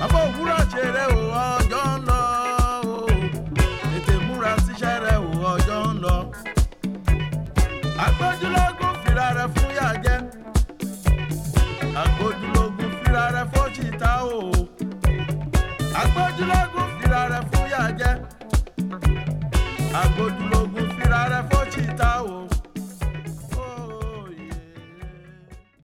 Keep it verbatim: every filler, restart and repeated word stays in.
àbọ̀ òwúrọ̀ ṣeré o ọjọ́ ń lọ o tètè múra síṣẹ́ rẹ o ọjọ́ ń lọ. Agbójúlógún fìrà rẹ̀ fún yàjẹ́ agbójúlógún fìrà rẹ̀ fún ṣìta o agbójúlógún fìrà rẹ̀ fún yàjẹ́ agbójúlógún fìrà rẹ̀ fún ṣìta o.